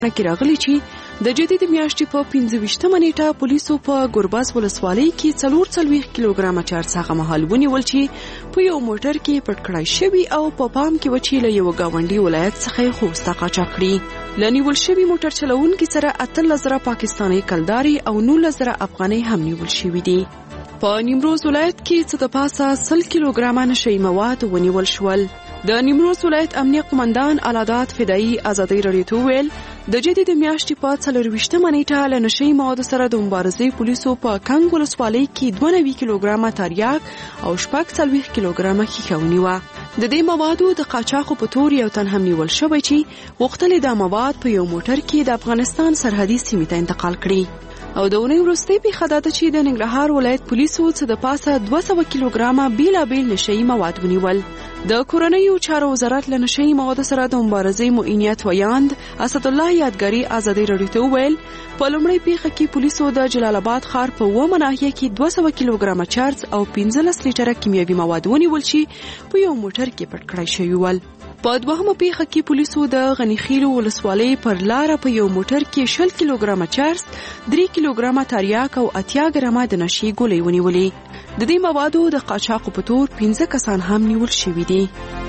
کې راغلي چې د جدي د میاشتې په 25مه نیټه پولیسو په ګرباز ولسوالۍ کې 44 کیلوګرام چارس هغه مهال ونیول چې په یو موټر کې پټ کړای شوی او په پام کې و چې له یو گاونډي ولایت څخه خوسته قاچاق کړي. لنیول شوی موټر چلوونکي سره 18,000 پاکستاني کلداري او 19,000 افغاني هم نیول شوی دي. په نیمروز ولایت کې څه د پاسه 100 کیلوګرام نشئی مواد ونیول شول. د نیمروز ولایت امنیه قومندان علادات فدایی ازادي رادیو ته ویل د جدي د میاشتې په 24مه نیټه له نشئی موادو سره د مبارزې پولیسو په کنګ ولسوالۍ کې 92 کیلوګرام تریاک او 40 کیلوګرام ښیښه ونیوه. د دې موادو د قاچاقو په تور یو تن هم نیول شوی چې غوښتل د مواد په یو موټر کې د افغانستان سرحدي سیمې ته انتقال کړي. او د اونۍ وروستۍ پیښه دا ده چې د ننګرهار ولایت پولیسو څه د پاسه 200 کیلوګرامه بیلابیل نشئی مواد ونیول. د کورنیو چارو وزارت له نشئی موادو سره د مبارزې معینیت ویاند اسد الله یادګاری ازادي رادیو ته ویل په لومړۍ پیښه کې پولیسو د جلال آباد ښار په 9 ناحیه کې 200 کیلوګرامه چارج او 15 لیټره کیمیاوي مواد ونیول چې په یو موټر کې پټ کړای شوی ول. په دوهمه پیښه کې پولیسو د غنیخیلو ولسوالۍ پر لار په یو موټر کې 60 کیلوګرامه چارج 3 کیلوګرامه تریاک او 80 ګرامه د نشئی ګولۍ ونیولې. د دې موادو د قاچاقو په تور 15 کسان هم نیول شوي دي.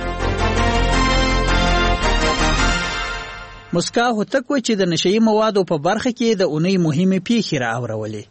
مسکا هوتک و چې د نشئی موادو په برخه کې د اونۍ مهمه پیښې را اورولې.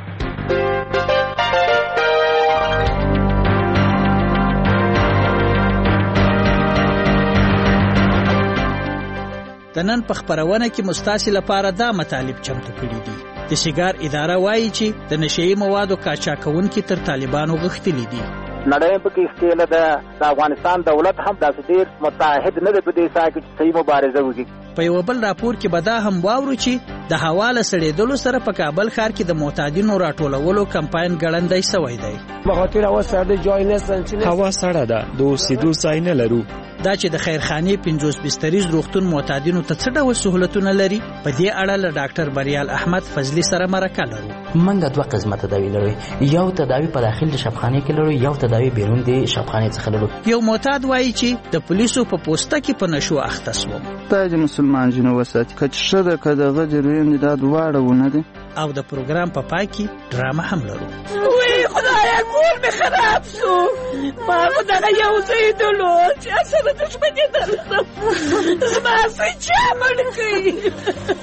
د نن په خبرونه کې مستاسي لپاره دا مطالب چمتو کړي دي. د شګار اداره وایي چې د نشئی موادو قاچاقونکي تر طالبانو غښتلي دي. نړۍ په کې استیله د افغانستان دولت هم داسې ډیر متحد نه دی په دې ساحه کې صحیح مبارزه وکړي. په یو بل راپور کې به دا هم واورو چې د حواله سړېدلو سره په کابل ښار کې د معتادینو راټولولو کمپاین ګړندی شوی دی. بخاطر هوا سړه جای نستن، هوا سړه ده، د اوسېدو ځای نه لرو. دا چې د خیرخانې 50 بستریز روغتون معتادینو ته څه ډول سہولتونه لري، په دې اړه له ډاکټر بریال احمد فضلی سره مرکه لرو. منګه دوه قسمه تداوی لري، یو تداوی په داخل د شفاخانه کې لرو، یو تداوی بیرون د شفاخانه څخه لرو. یو معتاد وایي چې د پولیسو په پوسټه کې په نشو اخته شوم. تاج مسلمان جنو وسات کچ شده کداغه جرویم دا دواړه ونه دي. او د پروګرام په پای کې ډرامه هم لرو. وی خدایا کور می خراب شو، ما خدای یو زیدلو چې اصله دشمنی درته زما سې چا مړ کړي.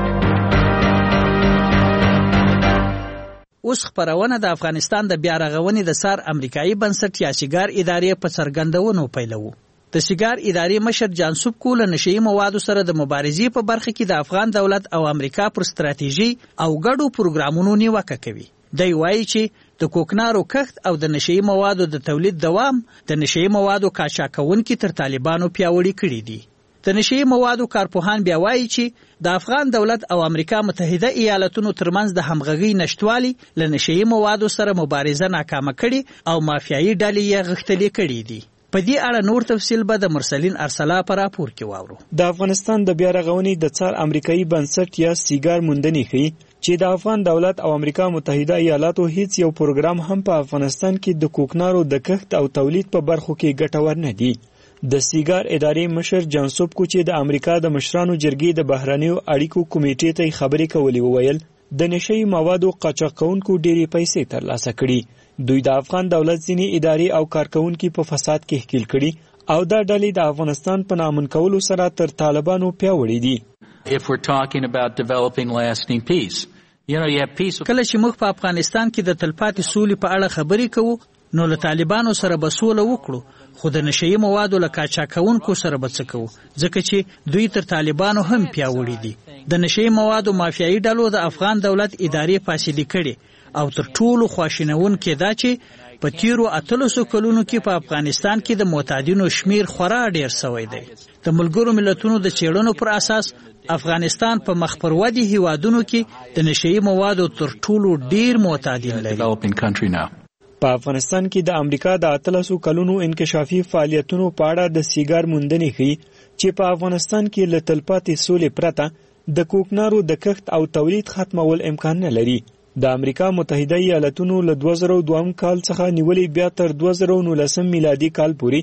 اوس خبرونه د افغانستان د بیا رغونې د سار امریکایي بنسټ یا شګار ادارې په څرګندونو پیلوو. د شګار ادارې مشر جانسوب کول نشئی موادو سره د مبارزې په برخه کې د افغان دولت او امریکا پر ستراتیژي او ګډو پروګرامونو نیوکه کوي. دی وایي چې د کوکنارو کښت او د نشئی موادو د تولید دوام د نشئی موادو قاچاقونکي تر طالبانو پیاوړي کړي دي. د نشئی موادو کارپوهان بیا وایي چې د افغان دولت او امریکا متحده ایالاتونو ترمنځ د همغږۍ نشټوالي له نشئی موادو سره مبارزه ناکامه کړي او مافیایي ډلې یې غښتلې کړي دي. په دې اړه نور تفصیل به د مرسلین ارسلا په راپور کې واورو. د افغانستان د بیا رغونې د څار امریکایي بنسټ یا سیګار موندنې ښیي چې د افغان دولت او امریکا متحده ایالاتو هیڅ یو پروګرام هم په افغانستان کې د کوکنارو د کښت او تولید په برخو کې ګټور نه دی. د سیګار ادارې مشر جانسوب کو چې د امریکا د مشرانو جرګې د بهرنیو اړیکو کمیټې ته خبرې کولې وویل د نشئی موادو قاچاقونکو ډېرې پیسې ترلاسه کړي. دوی د افغان دولت ځینې ادارې او کارکونکي په فساد کې ښکیل کړي او دا ډلې د افغانستان په نامن کولو سره تر طالبانو پیاوړي دي. کله چې موږ په افغانستان کې د تلپاتې سولې په اړه خبرې کوو نو له طالبانو سره به سوله وکړو، خو د نشئی موادو له قاچاقونکو سره به څه کوو، ځکه چې دوی تر طالبانو هم پیاوړي دي. د نشئی موادو مافیایي ډلو د افغان دولت ادارې فاسدې کړي او تر ټولو خواشینونکې دا چې په تیرو 800 کلونو کې په افغانستان کې د معتادینو شمیر خورا ډیر شوی دی. د ملګرو ملتونو د چېړنو پر اساس افغانستان په مخ پر ودې هیوادونو کې د نشئی موادو تر ټولو ډیر معتادین لري. په افغانستان کې د امریکا د 800 کلونو انکشافي فعالیتونو په اړه د سیګار موندنې ښیي چې په افغانستان کې له تلپاتې سولې پرته د کوکنارو د کښت او تولید ختمول امکان نه لري. د امریکا متحده ایالاتونو له 2002 کال څخه نیولې بیا تر 2019 میلادي کال پورې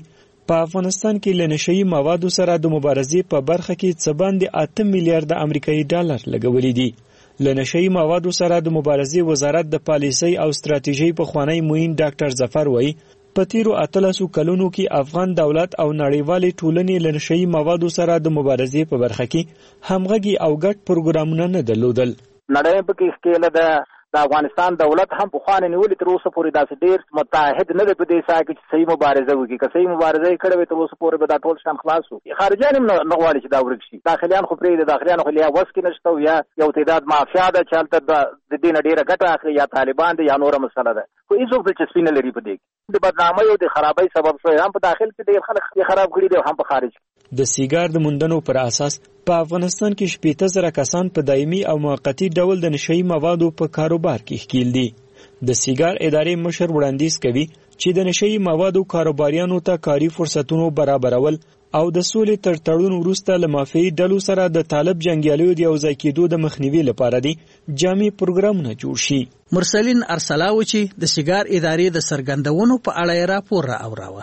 په افغانستان کې له نشهیي موادو سره د مبارزې په برخه کې څه باندې 8 میلیارډ امریکایي ډالر لګولي دي. له نشهیي موادو سره د مبارزې وزارت د پالیسۍ او ستراتیژۍ پخوانی معین ډاکټر ظفر وایي په تیرو 13 کلونو کې افغان دولت او نړیوالې ټولنې له نشهیي موادو سره د مبارزې په برخه کې همغږي او ګډ پروګرامونه نه درلودل. نړۍ په کې ښکېله ده د افغانستان دولت هم په خوانې نیولې تر اوسه پورې داسې ډېر متحد نه دی په دې ساحه کې چې صحیح مبارزه وکړي. که صحیح مبارزه یې کړې وي تر اوسه پورې به دا ټول شیان خلاص وو. خارجیان هم نه غواړي چې دا ورک شي. داخلیان خو پرېږدي، داخلیان خو یا وس کې نشته او یا یو تعداد مافیا ده چې هلته د دې نه ډېره ګټه اخلي، یا طالبان دي یا نوره مسله ده. خو هېڅوک دلچسپي نه لري په دې کې. د بدنامۍ او د خرابۍ سبب شوی هم په داخل کې ډېر خلک یې خراب کړي دي او هم په خارج کې. د سیګار د موندنو پر اساس په افغانستان کې 80,000 کسان په دایمي او موقتی ډول د نشهیي موادو په کاروبار کې ښکیل دي. د سیګار ادارې مشر وړاندیز کوي چې د نشهیي موادو کاروباریانو ته کاري فرصتونو برابرول او د سولې تر تړون وروسته له مافیایي ډلو سره د طالب جنګیالیو د یوځای کېدو د مخنیوي لپاره دي جامع پروګرامونه جوړ شي. مرسلین ارسلاو چې د سیګار ادارې د سرګندونو په اړه یې راپور راوړاوه.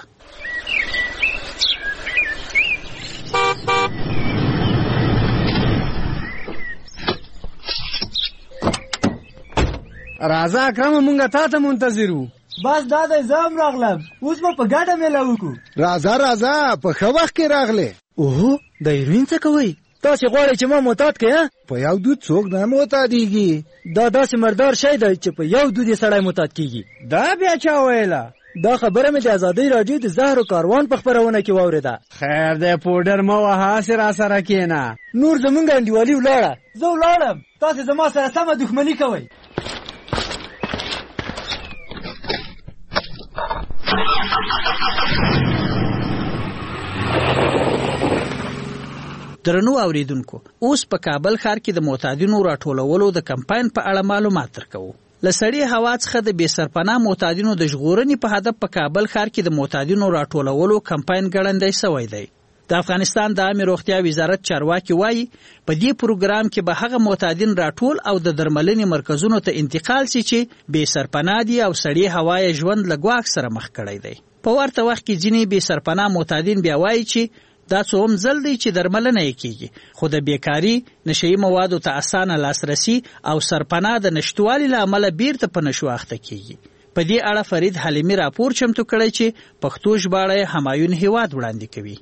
راځه اکرم مونږه تا ته منتظر وو. بس دا د زم راغلم، اوس به په ګډه میله وکړو. راځه په ښه وخت کې راغلې. اوهو د هیروین څه کوئ؟ تاسې غواړئ چې ما معتاد کړئ؟ په یو دود څوک نه معتادېږي. دا داسې مردار شی دی چې په یو دود یې سړی معتاد کېږي. دا بیا چا ویله؟ دا خبره مې د ازادۍ راډیو د زهرو کاروان په خپرونه کې واورېده. خیر دی پوډر مه وهه، هسې راسره کښېنه. نور زمونږ انډیوالي ولاړه، زه ولاړم، تاسې زما سره سمه دښمني کوئ. درنو اوریدونکو، اوس په کابل ښار کې د معتادینو راټولولو د کمپاین په اړه معلومات درکوو. لسړی هوا څخه د بې سرپناه معتادینو د ژغورنې په هدف په کابل ښار کې د معتادینو راټولولو کمپاین ګړندی شوی دی. د افغانستان د عامه روغتیا وزارت چارواکي وایي په دې پروګرام کې به هغه معتادین راټول او د درملنې مرکزونو ته انتقال شي چې بې سرپناه دي او سړی هوا یې ژوند له ګواښ سره مخ کړی دی. په ورته وخت کې ځینې بې سرپناه معتادین بیا وایي چې دا څوم ځل دی چې درملنه یې کیږي، خو د بیکاری، نشهیي موادو ته اسانه لاسرسي او سرپناه د نشټوالي له امله بیرته په نشو اخته کیږي. په دې اړه فرید حلیمي راپور چمتو کړی چې پښتو ژباړه همایون هیواد وړاندې کوي.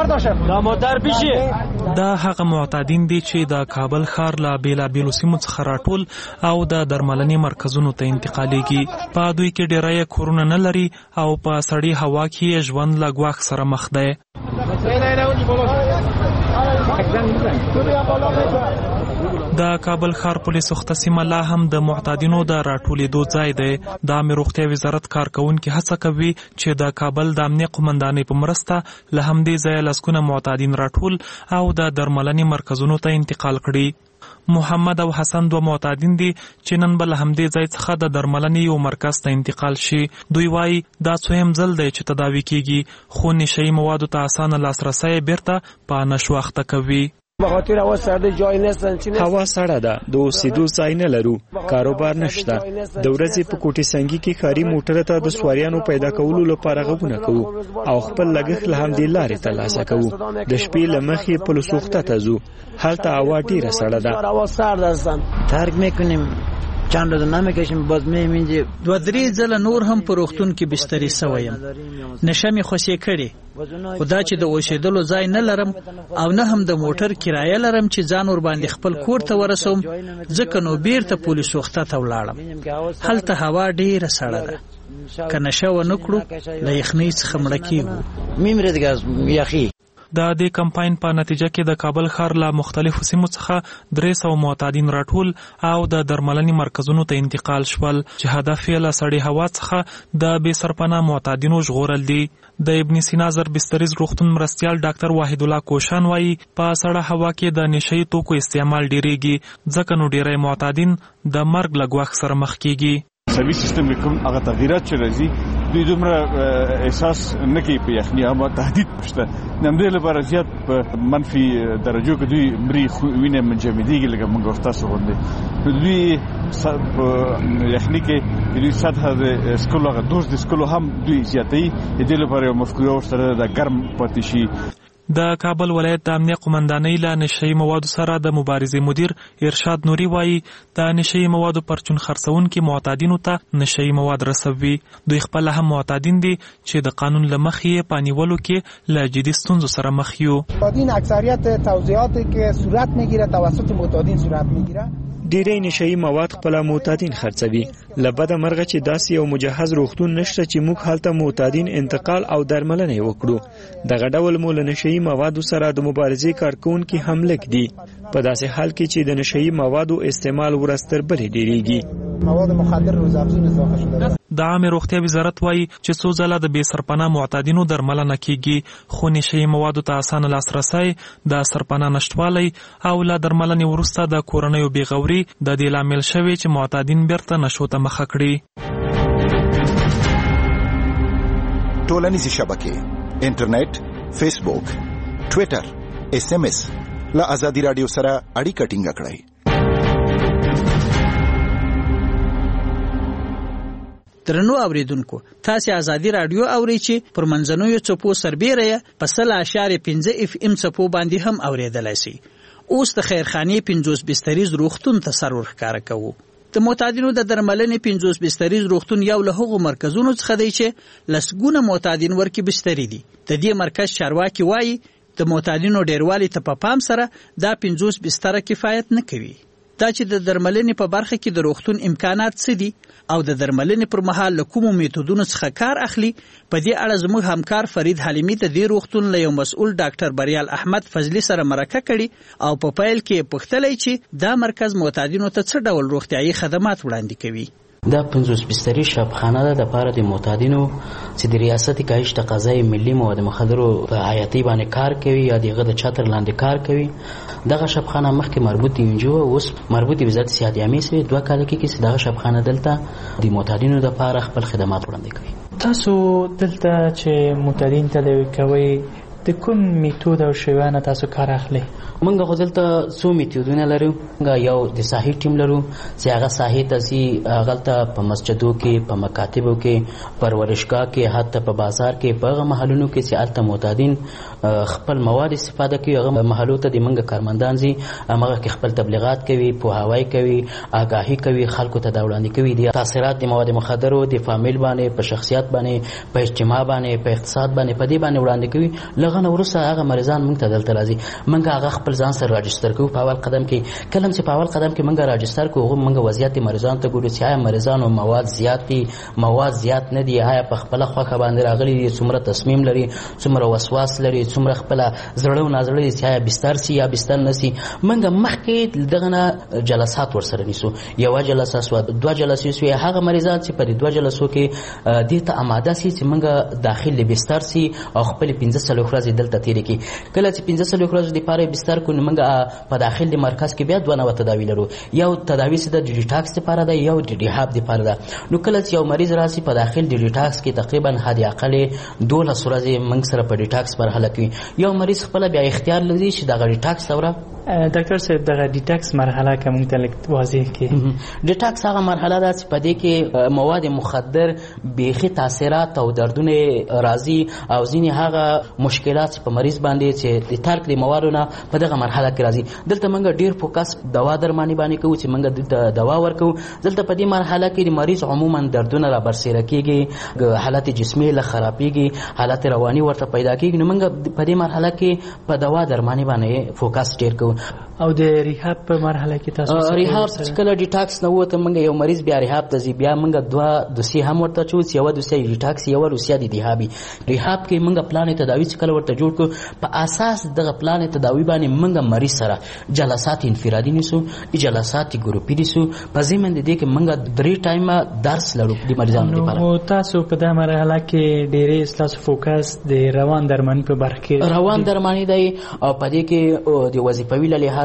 دا هغه معتادین دي چې د کابل ښار له بیلابیلو سیمو څخه راټول او د درملنې مرکزونو ته انتقالیږي. په دوی کې ډیری یې کورونه نه لري او په سړې هوا کې ژوند له ګواښ سره مخ دی. د کابل ښار پولیس اخته سیمه لا هم د معتادینو د راټولېدو ځای دی. د عامه روغتیا وزارت کارکوونکي هڅه کوي چې د کابل د امنیه قومندانۍ په مرسته له همدې ځایه لسګونه معتادین راټول او د درملنې مرکزونو ته انتقال کړي. محمد او حسن دوه معتادین دي چې نن به له همدې ځای څخه د درملنې یو مرکز ته انتقال شي. دوی وایي دا څویم ځل دی چې تداوي کیږي، خو نشهیي موادو ته اسانه لاسرسی بیرته په نشو اخته کوي. بخاطر هوا سړه ده، د اوسېدو ځای نه لرو، کاروبار نشته. د ورځې په کوټې سنګي کې ښاري موټر ته د سواریانو پیدا کولو لپاره غوونه کوو او خپل لګښت له همدې لارې ترلاسه کوو. د شپې له مخې پلوسوخته ته ځو، هلته هوا ډیره سړه ده. ترک میکنیم چند روز نمیکشیم، باز میمینجی. دو درې ځله نور هم په روغتون کې بسترې سویم. نشه مې خوشې کړې، خو دا چې د اوسېدلو ځای نه لرم او نه هم د موټر کرایه لرم چې ځان ور باندې خپل کور ته ورسوم، ځکه نو بیرته پولیس وخته ته ولاړم. هلته هوا ډیره سړه ده، که نشه ونه کړو له یخنۍ څخه مړه کېږو. میمرې دیگه از یخی. د دې کمپاین په نتیجه کې د کابل ښار له مختلفو سیمو څخه 300 معتادین راټول او د درملنې مرکزونو ته انتقال شول چې هدف یې له سړې هوا څخه د بې سرپناه معتادینو ژغورل دي. د ابن سینا زربستریز روغتون مرستیال ډاکټر واحد الله کوشان وایي په سړه هوا کې د نشهیي توکو استعمال ډیریږي، ځکه نو ډیری معتادین د مرګ له ګواښ سره مخ کیږي. سوي سیستم کې کوم هغه تغیرات چې راځي دوی دومره احساس نه کوي په یخني اما تهدید پشته نمدې لپاره زیات په منفي درجو کې دوی مري وینه منجمديږي لکه موږ ورته غوندي دوی یخني کې دوی سطح د سکولو غدوز د سکولو هم دوی زیاتې دې لپاره مفکوره سره د ګرم پاتې شي. د کابل ولایت د امنیه قومندانۍ له نشئی موادو سره د مبارزې مدیر ارشاد نوري وایي د نشئی موادو پرچون خرڅونکي معتادینو ته نشئی مواد رسوي. دوی خپل هم معتادین دي چې د قانون له مخې په نیولو کې له جدي ستونزو سره مخ یو. معتادین اکثریت توزیعاتی که صورت میگیره توسط معتادین صورت میگیره. ډیری نشئی مواد خپل معتادین خرڅوي. لبد مرغه چې داسې یو مجهز روغتون نشته چې موږ هلته معتادین انتقال او درملنه وکړو. دغه ډول مول نشئی موادو سره د مبارزې کارکونکي هم لګ دي په داسې حال کې چې د نشئی موادو استعمال ورستر بلې ډیریږي. مواد مخدر روزافزون اضافه شده. د عامه روغتیا وزارت وایي چې څو ځله د بې سرپناه معتادینو درملنه کیږي خو نشئی موادو ته اسانه لاسرسی د سرپناه نشټوالی او له درملنې وروسته د کورنیو بېغوري د دې لامل شوی چې معتادین بیرته نشو ته مخه کړي. ټولنیزې شبکې انټرنیټ، فیسبوک، ټویټر، SMS له آزادي رادیو سره اړیکه ټینګه کړئ. درنو اوریدونکو تاسو آزادي رادیو اورئ چې پر منځنوي چپو سربېره په 0.5 FM چپو باندې هم اوریدلای شئ. اوس د خیرخانه 50 بستریز روغتون تصور ښکار کوو. د معتادینو د درملنې 50 بستریز روغتون یو له هغو مرکزونو څخه دی چې لسګونه معتادین ورکې بستری دي. د دې مرکز چارواکي وایي د معتادینو ډیروالي ته په پام سره دا 50 بستره کفایت نه کوي. دا چې د درملنې په برخه کې د روغتون امکانات څه دي او د درملنې پر مهال له کومو میتودونو څخه کار اخلي په دې اړه زموږ همکار فرید حلیمی د دې روغتون له یو مسؤل ډاکټر بریال احمد فضلی سره مرکه کړي او په پیل کې پوښتلی چې دا مرکز معتادینو ته څه ډول روغتیايي خدمات وړاندې کوي. دا 50 بستری شبخانه ده د پاره د معتادینو چې د ریاستي کاهش تقاضای ملي مواد مخدرو په حیاتي باندې کار کوي یا دغه د چتر لاندې کار کوي. دغه شبخانه مخکې مربوطه انجو اوس مربوطه وزارت صحت عامه سره 2 کال کې چې دغه شبخانه دلته د معتادینو د پاره خپل خدمات وړاندې کوي. تاسو دلته چې معتادین ته کوي د کوم میتود او شیوانه تاسو کار اخلي؟ موږ غوښتلته څو میتودونه لرو. یو د صحي ټیم لرو چې هغه صحي تاسي غلطه په مسجدو کې، په مکاتبو کې، پرورشګاه کې، حتی په بازار کې، په هغه محلونو کې چې الته معتادین خپل مواد استفاده کوي. هغه محلو ته د موږ کارمندان زی هغه کې خپل تبلیغات کوي، پوهاوی کوي، آگاهی کوي، خلکو ته دا وړاندې کوي د تاثیرات د مواد مخدرو د فامیل باندې، په شخصیت باندې، په اجتماع باندې، په اقتصاد باندې، په دې باندې وړاندې کوي. لغه نو ورسره هغه مریضان موږ ته دلته راځي. موږ هغه خپل ځان سره راجستر کوو په اول قدم کې. کله چې په اول قدم کې موږ راجستر کوو موږ وضعیت مریضان ته ګورو چې آیا مریضانو مواد زیات دي، مواد زیات نه دي، آیا په خپل خوخه باندې راغلي دي، څومره تصمیم لري، څومره وسواس لري، څومره خپل زړه نازړه چې آیا بستر سي یا بستر نسی. موږ مخکې دغه جلسات ورسره نیسو. یو جلسه سو، 2 جلسې سو. هغه مریضان چې په 2 جلسو کې د ته آماده سي چې موږ داخل بستر سي او خپل 15 ورځې دلته تیر کی. کله چې 15 ورځې د پاره بستر کو موږ په داخل د مرکز کې بیا 2 نوع تداوی لرو. یو تداوی چې د ډیټاکس لپاره ده، یو د ریهاب لپاره ده. نو کله چې یو مریض راسي په داخل د ډیټاکس کې تقریبا حد اقل 12 ورځې موږ سره په ډیټاکس مرحله کې یو مریض خپل بیا اختیار لري چې د ډیټاکس دوره ډاکټر صاحب دغه ډیټاکس مرحله کوم ته واضح کې ډیټاکس هغه مرحله ده چې په دې کې مواد مخدر بیخي تاثیرات او دردونه راځي او ځینې هغه مشکلات په مریض باندې چې د ترک د موادونو په دغه مرحله کې راځي. دلته موږ ډیر فوکس دوا درمانی باندې کوو چې موږ د دوا ورکو. دلته په دې مرحله کې د مریض عموما دردونه را برسېره کیږي، حالت جسمي له خرابېږي، حالت رواني ورته پیدا کیږي. نو موږ په دې مرحله کې په دوا درمانی باندې فوکس ډیر کوو. او د ریهاب په مرحله کې تاسو ریهاب کله ډیټاکس نه وته موږ یو مریض بیا ریهاب ته ځي، بیا موږ 2 دوسي هم ورته چوس، یو دوسي ډیټاکس، یو روسیا د ریهابي. ریهاب کې موږ پلان تداوی چې کله ورته جوړ کو په اساس دغه پلان تداوی باندې موږ مریض سره جلسات انفرادي نیسو، جلسات ګروپي نیسو. په ځمن د دې کې موږ 3 ټایم درس لرو د مریضانو لپاره. نو تاسو په دغه مرحله کې ډېرې تاسو فوکس د روان درمانی په برخه کې روان درمانی دی او په دې کې د وظیفوي له لحاظ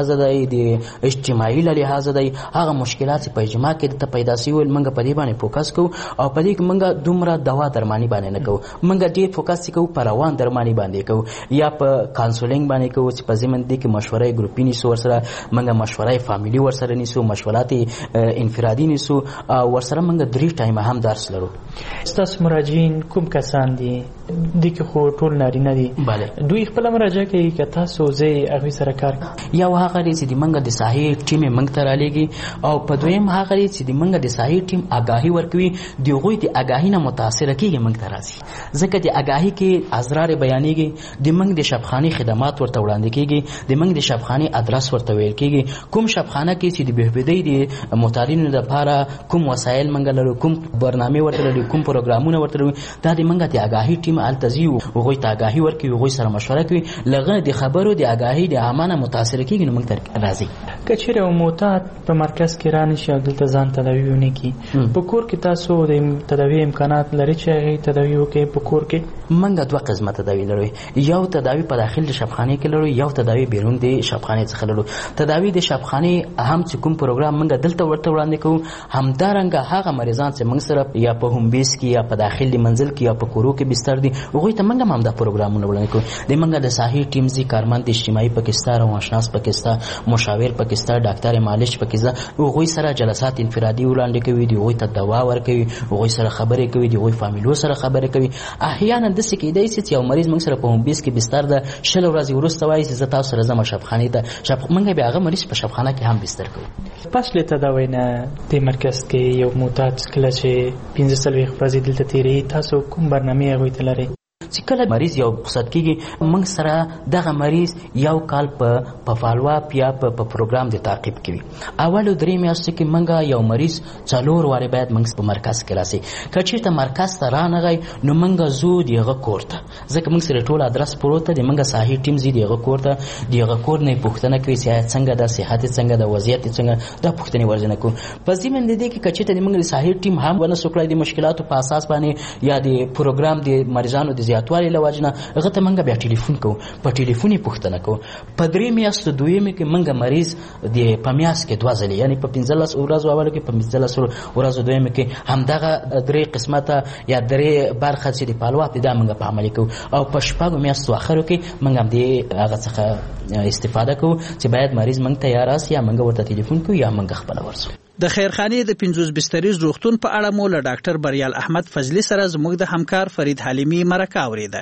لحاظ دی د اجتماعي لحاظ دی هغه مشکلات په اجتماع کې د پیدا شوي موږ په دې باندې فوکس کوو او په دې کې موږ دومره دوا درمانی باندې نه کوو موږ ډېر فوکس کوو په روان درمانی باندې کوو یا په کانسولینګ باندې کوو چې په ضمن دې کې مشوره ګروپي نیسو ورسره موږ مشوره فامیلی ورسره نیسو مشورات انفرادي نیسو ورسره موږ 3 ټایم هم درس لرو. ستاسو مراجعین کوم کسان دي؟ د کې خو ټول نارینه دي. دوی خپل مراجعه کوي که تاسو زه هغوی سره کار کوي؟ یو هغه دی چې د موږ د ساحې ټیم موږ ته رالیږي او په دویم هغه دی چې د موږ د ساحې ټیم آګاهي ورکوي د هغوی د آګاهي نه متاثره کېږي موږ ته راځي ځکه د آګاهي کې اسرار بیانېږي د موږ د شفخانې خدمات ورته وړاندې کېږي د موږ د شفخانې ادرس ورته ویل کېږي کوم شفخانه کې چې د بهبودۍ د معتادینو لپاره کوم وسایل موږ لرو کوم برنامې ورته لرو کوم پروګرامونه ورته لرو دا د موږ د آګاهي ټیم هلته ځي هغوی ته آګاهي ورکوي هغوی سره مشوره کوي لغه د خبرو د آګاهي د عامه متاثره کېږي نو موږ ته راځي. که چېرې یو معتاد په مرکز کې رانشي او دلته ځان تداوي ونه کړي په کور کې تاسو د تداوي امکانات لري چې هغې تداوي وکړي په کور کې؟ موږ 2 قسمه تداوي لرو یو تداوي په داخل د شفخانې کې لرو یو تداوي بیرون د شفخانې څخه لرو. تداوي د شفخانې هم چې کوم پروګرام موږ دلته ورته وړاندې کوو همدارنګه هغه مریضان چې موږ سره یا په هوم بیس کې یا په داخل د منزل کې یا په کورو کې بستر دي هغوی ته موږ هم دا پروګرامونه وړاندې کوو. د موږ د ساحې ټیم ځي کارمند اجتماعي پاکستان او اشناس پاکستان مشاور پاکستان ډاکټر مالش پاکستان هغوی سره جلسات انفرادي وړاندې کوي هغوی ته دوا ورکوي هغوی سره خبرې کوي هغوی فامیلو سره خبرې کوي. احیانا داسې کېدای شي چې یو مریض موږ سره په هوم بیس کې بستر ده 20 ورځې وروسته وایي چې زه تاسو سره ځم شفخانې ته موږ بیا هغه مریض په شفخانه کې هم بستر کوو. پس له تداوی نه د مرکز کې یو معتاد کله چې 15 ورځې دلته تېروي تاسو کوم برنامې هغوی ته لرئ؟ چې کله مریض یو رخصت کېږي موږ سره دغه مریض یو کال په فالوآپ یا په پروګرام د تعقیب کوي. اولو 3 میاشتې کې موږ یو مریض 4 وارې باید موږ په مرکز کې راسي که چېرته مرکز ته رانغی نو موږ ځو د هغه کور ته ځکه موږ سره ټول ادرس پروت دی د موږ ساحې ټیم ځي د هغه کور ته د هغه کور نه پوښتنه کوي چې څنګه ده صحت څنګه ده وضعیت څنګه دا پوښتنې ورځنه کوو. په ضمن د دې کې که چېرته د موږ د ساحې ټیم هم ونه سو کړی د مشکلاتو په اساس باندې یا د پروګرام د مریضانو د زیاتوالي له وجې نه هغه ته موږ بیا ټلیفون کوو په ټلیفون یې پوښتنه کوو. په 3 میاشتو دویمې کې موږ مریض په میاشت کې 2 ځلې یعنې په 15 ورځو اولو کې په 15 ورځو دویمې کې همدغه 3 قسمته یا 3 برخه چې د فالوآپ دا موږ په عملي کوو او په 4 میاشتو اخرو کې موږ هم د هغه څخه استفاده کوو چې باید مریض موږ ته یا راسي یا موږ ورته ټلیفون کوو یا موږ خپله ورسو. د خیرخانې د 50 بستریز روغتون په اړه مو له ډاکټر بریال احمد فضلي سره زموږ د همکار فرید حلیمي مرکه اورېده.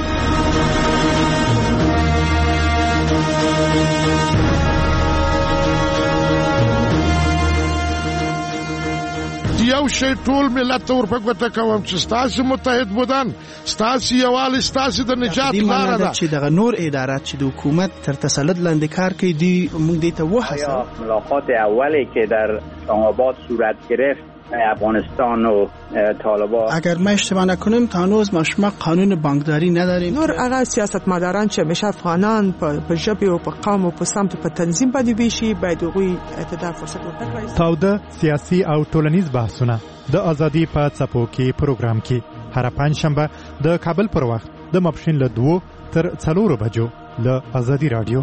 یو شی ټول ملت ته ورپګوته کوم چې ستاسو متحد بودن ستاسو یووالی ستاسو د نجات لاره ده چې دغه نور ادارات چې د حکومت تر تسلط لاندې کار کوي دی موږ دې ته وحسه. ملاقات اولی که در آباد صورت گرفت افغانستان و طالبان اگر ما اشتباه نکنیم تا هنوز ما قانون بانکداری نداریم. نور هغه سیاستمداران چې همیشه افغانان په ژبه او په قوم او په سمت په تنظیم باندې ویشي باید هغوی اعتدال فرصت ورکړي. تاوده سیاسي او ټولنیز بحثونه د ازادي په څپو کې پروګرام کې هر پنځشنبه د کابل پر وخت د ماپښین له 2 تر 4 بجو له ازادي رادیو.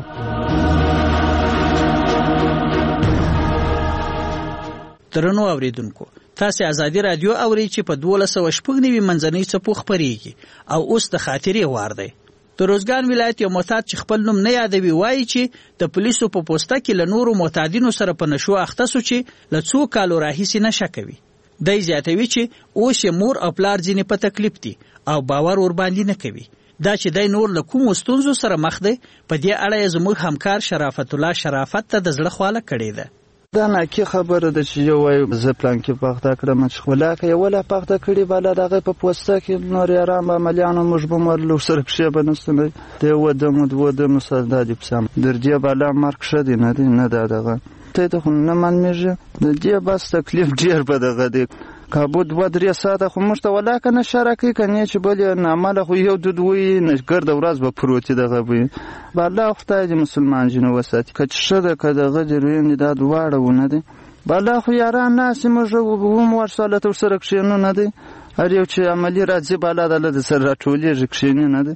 درنو اوریدونکو تاسو ازادي رادیو اورئ چې په 1290 منځنۍ څپو خپرېږي او اوس د خاطرې وار دی. د روزګان ولایت یو معتاد چې خپل نوم نه یادوي وایي چې د پولیسو په پوسټه کې له نورو معتادینو سره په نشو اخته سو چې له 2 کالو راهیسې نشه کوي. دی زیاتوي چې اوس یې مور او پلار ځینې په تکلیف دي او باور ور باندې نه کوي. دا چې دی نور له کومو ستونزو سره مخ دی په دې اړه یې زموږ همکار شرافت الله شرافت ته د زړه خواله کړې ده. دا ناکي خبره ده چې یو وایي زه پلان کې پاخته کړم چې ولاکه یو ولا پاخته کړي بالا دغه په پوسټه کې نور یاران به عملیانو موږ به مرلو سره پښې به نستنه ته ودم ودم ساده دي پسام درجه بالا مارک شدي نه دي نه دغه ته ته نه من میږي د دې بس تکلیف ډیر په دغه دی کابو 2-3 ساعته خو موږ ته ولاکه نه شارکې کني چې بل ناماله خو یو د دوی نشګر د ورځ به پروتي دغه وي بالا خدای دې مسلمان جنو وساتي کچ شده کداغه دروین دا دواړه ونه دي بالا خو یاران ناس موږ ووم ورساله تر سره کښینو نه دي هر یو چې عملی راځي بالا د سره ټولې ژکښینې نه دي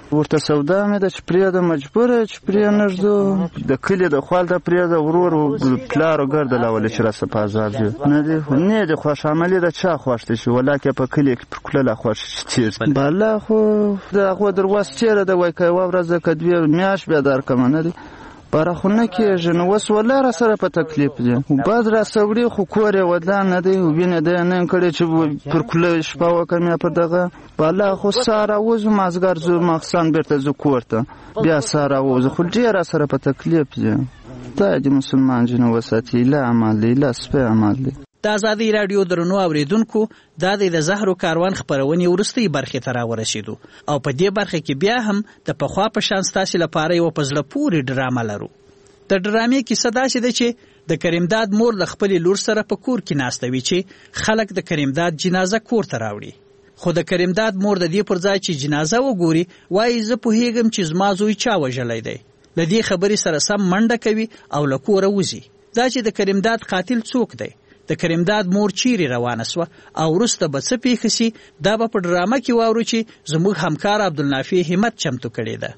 ورته سودا مې د چپریده مجبوره چپریه نږدو د کلی د خپل د پریده ورور پلار ګرد لاول چې را سپازار دی نه د خوش عملی د چا خوشته شي ولکه په کلی پر کله خوش چیز بالا خو دغه درواس چیرې د وای کوي ورځ کدوی میاش به در کوم نه دی برخونه کېږي نو وس ولا را سره په تکلیف دي بعد را سوړي خو کورې ودان نه دی وینه ده نه کړي چې پر کله شپه وکمه په دغه بالا خو ساره وز مازګر زو مخسن برته زو کوړته بیا ساره وز خو ډیر سره په تکلیف دي ته د مسلمان جنو وساتي لا عمل دی لا سپه عمل دی د ازادي رادیو درنو اوریدونکو د زهرو کاروان خبرونې ورستۍ برخې ته راورسېدو او په دې برخه کې بیا هم د پخوا په شان ستاسو لپاره یو پزله پوری ډرامه لرو. د ډرامې کیسه داسې ده چې د کریمداد مور د خپل لور سره په کور کې ناسته وي چې خلک د کریمداد جنازه کور ته راوړي. خو د کریمداد مور د دې پر ځای چې جنازه وګوري وایي زه پوهیږم چې زما زوی چا وژلی دی. له دې خبرې سره سم منډه کوي او له کوره وځي. دا چې د کریمداد قاتل څوک دی، د کریمداد مور چیرې روانه سوه او وروسته به څه پیښه سي، دا به په ډرامه کې واورو چې زموږ همکار عبدالنافع همت چمتو کړې ده.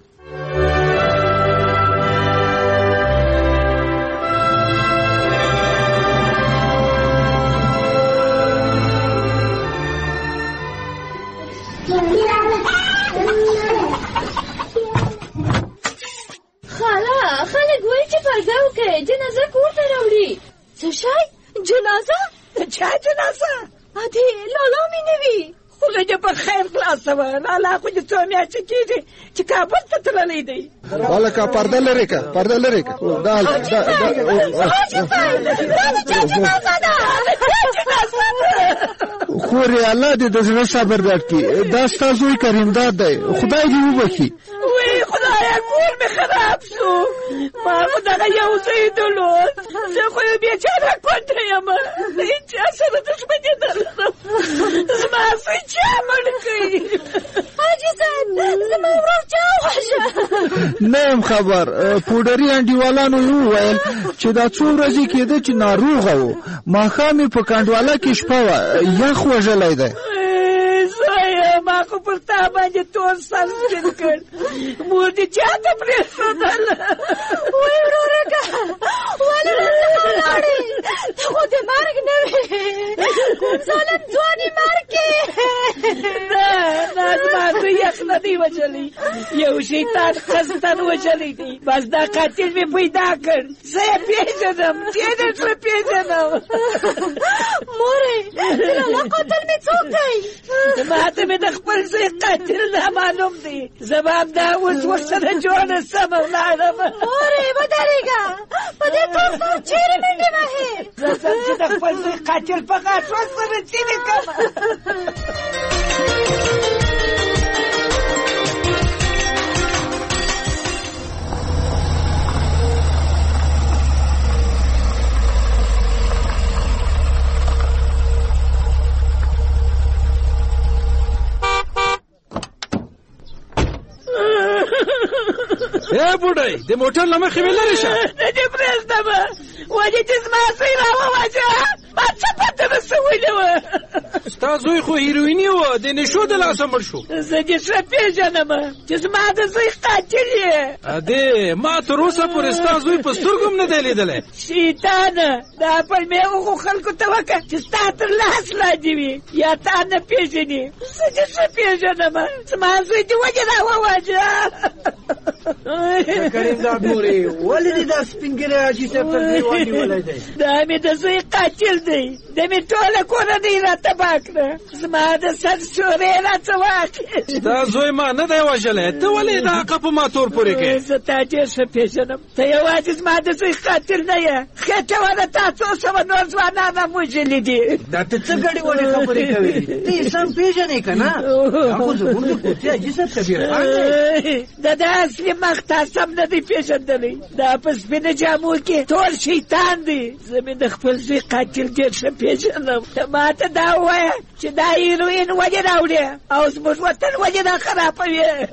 خاله خلک وایي چې پرده وکړئ جنازه کور ته راوړي. څه شی؟ جنازه؟ د چا جنازه؟ ادې لالا مې نه وي. خدای دې په خیر خلاصه وه. لالا خو دې څو میاشتې کېږي چې کابل ته تللی دی. هلکه پرده لرې که پرده لرې که حاجي صاحب دا د چا جنازه ده؟ د چا جنازه ده؟ خورې الله دې د زړه صبر درکړي. دا ستا زوی کریمداد دی، خدای دې وبخي. وی خدایا کور مې خراب شو. ما خو دغه یو زوی درلود، زه خو یو بیچاره کونډه یم، هېچا سره دښمني نه لرم. زما زوی چا مړ کړي؟ حاجي صاحب زما ورور چا وواژه؟ نه یم خبر. پوډري انډیوالانو وویل چې دا څو ورځې کېده چې ناروغه و، ماښام یې په کنډواله کې شپه وه، یخ وژلی دی. زویه ما خو پر تا باندې ټول سر سپین کړ. مور دې چا ته پرېښودل؟ وایي ورورکه ولې راڅخه ولاړې؟ ته خو د مرګ نه وې، کوم ظالم ځوان یې مرګ کې. نه زما زوی یخ نه دی وژلی، یو شیطان قصدن وژلی دی. بس دا قاتل مې پیدا کړ، زه یې پېژنم، ډېر زړه پېژنم. مورې د لالا قاتل مې څوک دی؟ ما ته مې د خپل زوی قاتل نامعلوم دی. زه به همدا اوس ورسره جوړه سم ولاړم. مورې ودرېږه، په دې تور سر چیرې منډې وهې؟ زه سم چې د خپل زوی قاتل په غاټ ورسره چیرې کړم. ای بوډۍ د موټر له مخې مې لرې شه. نه دې پرېږدم، ولې چې زما زوی راوواژه، ما څه پته رسولې وه. ستا زوی خو هیرویني و، د نشو د لاسه مړ شو. زه دې ښه پېژنم چې زما د زوی قاتل یې. ادې ما تر اوسه پورې ستا زوی په سترګو هم نه دی لیدلی. شیطانه دا پلمې هغو خلکو ته وکړه چې ستا تر لاس لاندې وي، یا تا نه پېژني. زه دې ښه پېژنم، زما زوی دې ولې راوواژه؟ کریمداد مورې ولې دې دا سپین ږیری حاجي صاحب تر دېوال نیولی دی؟ دا مې د زوی قاتل دی، د مې ټوله کورنۍ را تباه کړه. زما د سر شورې راڅه واخېست. ستا زوی ما نه دی وژلی، ته ولې دا حقه په ما تور پورې کوې؟ زه تا ډېر ښه پېژنم، ته یوازې زما د زوی قاتل نه یې. خېټه ونه تا څو سوه نور ځوانان هم وژلي دي. دا ته څه ګډې وډې خبرې کوې؟ ته یې سم پېژنې که نه؟ دا خو زموږ د کوټې حاجي صاحب کبیر خان دی. د ده اصلي دې مخ تاسم نه دی پیژندلی دا په سپینه جامو کې ټول شیطان دی زه مې د خپل زوی قاتل ډېر ښه پیژنم ته ماته دا ووایه چې دا هیروین ولې راوړې او زموږ وطن ولې را خرابوې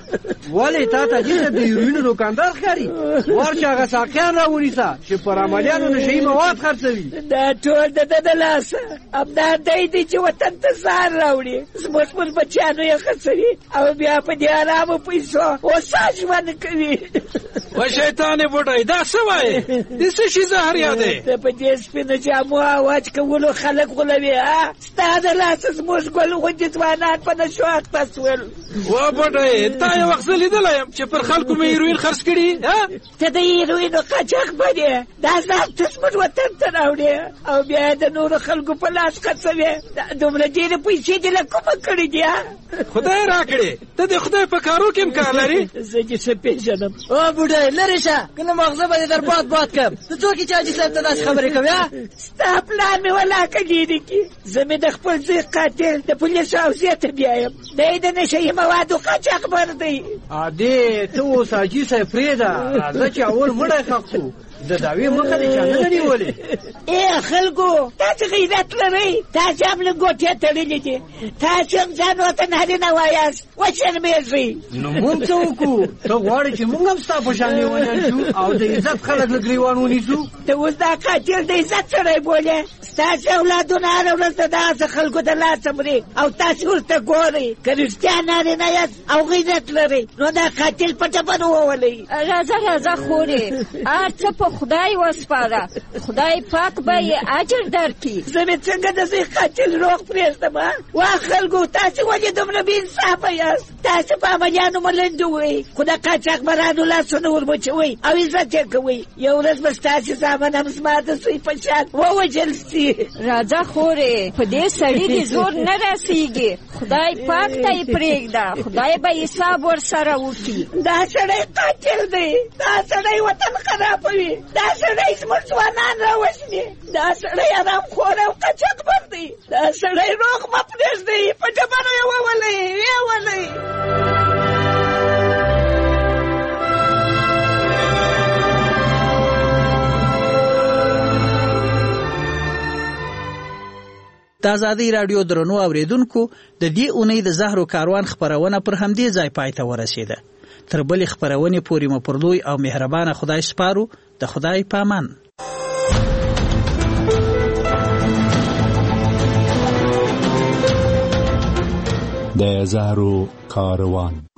ولې تا ته دې د هیروینو دوکاندار ښکاري ورشه هغه ساقیان راونیسه چې پر عملیانو نشهي مواد خرڅوي دا ټول د ده د لاسه همدا دی دی چې وطن ته زهر راوړي زموږ پر بچیانو یې خرڅوي او بیا په دې ارامو پیسو اوسه ژوند کوي و شیطانې بوډۍ دا څه وایې د څه شي زهر یادې ته په دې سپینو جامو اواج کولو خلک غولوي ستا د لاسه زموږ ګل غوندې ځوانان په نشو اخته سول و بوډۍ تا یو وخت زه لیدلی یم چې پر خلکو مې هیروین خرڅ کړي ته د هیروینو قاچاق بنې دا زهر ته زموږ وطن ته راوړې او بیا د نورو خلکو په لاس خرڅوې دومره ډېرې پیسې دې له کومه کړې دي خدای راکړې ته د خدای په کارو کې هم کار لري زه دې ښه پېژنم او بوډۍ لرې شه که نه مغزه به دې در باد باد کړم ته څوک یې چې حاجي صاحب ته داسې خبرې کوې ستا پلار مې ولاکه ډېرې کړي زه مې د خپل زوی قاتل د پولیسو حوزې ته بیایم دی د نشهي موادو قاچاقبر دی ادې ته اوس حاجي صاحب پرېږده راځه چې اول مړی ښخ کړو د دعوې مخه دې چا نه نیولې ای خلکو تاسو غیرت لرئ تاسو هم لنګوټې تړلې دي تاسو هم ځان ورته نارینه وایاست وشرمېږئ نو مونږ څه وکړو ته غواړې چې مونږ هم ستا په شان لیونیان شو او د عزت خلک له ګریوان ونیسو ته اوس دا قاتل د عزت سړی بولې ستاسو اولادونه هره ورځ د دغسې خلکو د لاسه مري او تاسو ورته ګورئ که رښتیا نارینه یاست او غیرت لرئ نو دا قاتل په ټپنو وولئ راځه راځه خورې هر څه په خدای وسپاره خدای پاک به یې اجر درکړي زه مې څنګه د زوی قاتل روغ پرېږدم وا خلکو تاسو ولې دومره بې انصافه یاست تاسو په عملیانو ملنډې ووایئ خو د قاچاقبرانو لاسونه ورمچوئ او عزت یې کوئ یو ورځ به ستاسې زامن هم زما د زوی په شان ووژل سي راځه خورې په دې سړي دې زور نه رسېږي خدای پاک ته یې پرېږده خدای به حساب ورسره وکړي دا سړی قاتل دی دا سړی وطن خرابوي دا سړی زموږ ځوانان راوژني دا سړی ارامخور او قاچاقبر دی دا سړی روغ مه پرېږدئ په ډبرو یې وولئ ویې ولئ د ازادۍ راډیو درنو اوریدونکو د دې اونۍ د زهرو کاروان خپرونه پر همدې ځای پای ته ورسېده تر بلې خپرونې پورې مو پر لوی او مهربانه خدای سپارو د خدای په امان د زهرو کاروان